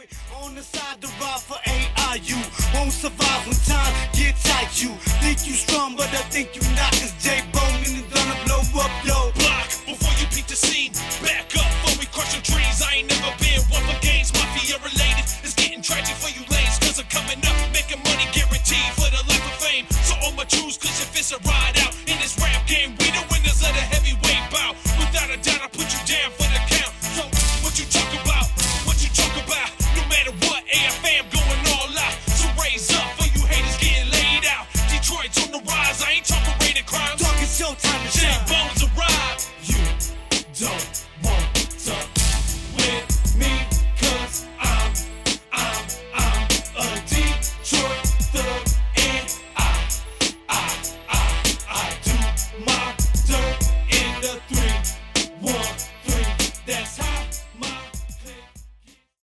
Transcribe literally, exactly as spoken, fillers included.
it on the side to ride for A I. You won't survive when time get tight. You think you strong, but I think you not. Cause J-Bone is gonna blow up, yo.